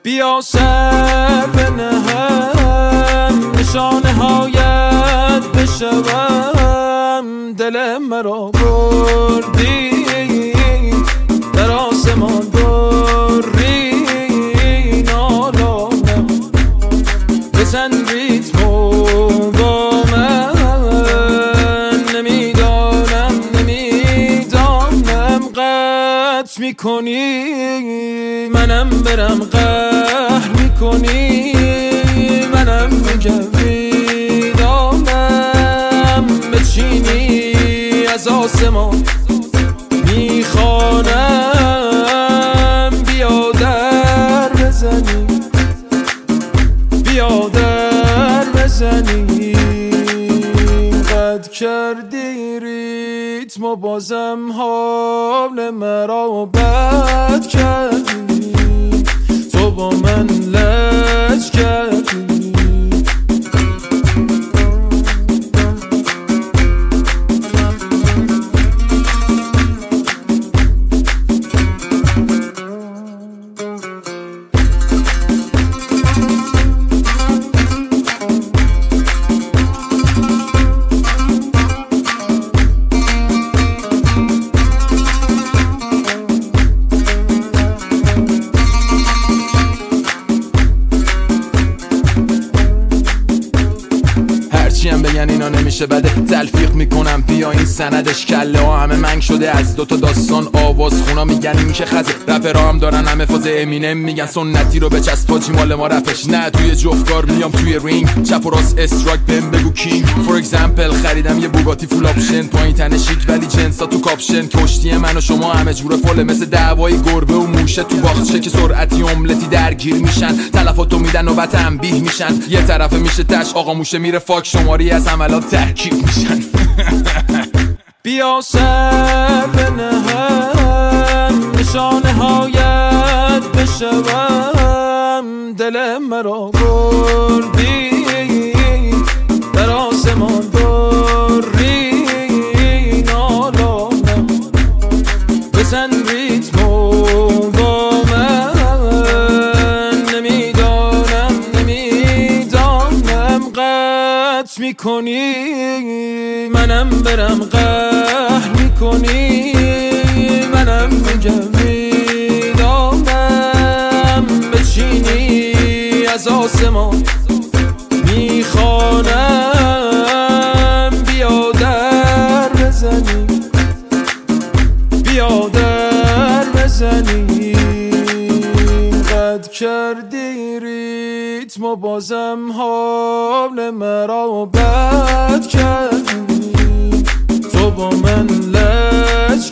بیا سر بنهم نشانه هایت بشوم. دل مرا بردی در آسمان بری نالانم. بزن ریتمو با من نمیدانم قطع میکنی منم برم قهر میکنی منم میگم میدانم بچینی از آسمان میخوانم بیا در بزنی بیا در بزنی. قد کردی ریتم و بازم حال مرا بد کردی. تو با من لج کردی. چیم بگن اینا نمیشه بده تلفیق میکنم بیا این سندش کله ها همه منگ شده از دوتا داستان آواز خونا میگن این که خزه رپرها هم دارن همه فاز امینم میگن سنتی رو به چسب پاچی مال ما رپش نه توی جفتگار میام توی رینگ چپ و راست استراک بهم بگو کینگ فور اگزمپل خریدم یه بوگاتی فول آپشن پایین تنه شیک ولی جنسا تو کاپشن کشتی من و شما همه جوره فله مثل دعوای گربه و موشه تو باغچه که سرعتی املتی درگیر میشن تلفاتو میدن و تنبیه میشن یه طرفه میشه تش آقا موشه میره فاک شماری از عملات ترکیب میشن. بیا سر بنهم نشانه هایت بشوم. دل مرا بردی در آسمان بری نالانم. بزن ریتمو با من نمیدانم قطع میکنی منم برم قهر میکنی منم میگم میدانم بچینی از آسمان میخوانم بیا در بزنی بیا در بزنی. قد کردی ریتم و بازم حال مرا بد کردی. تو با من لج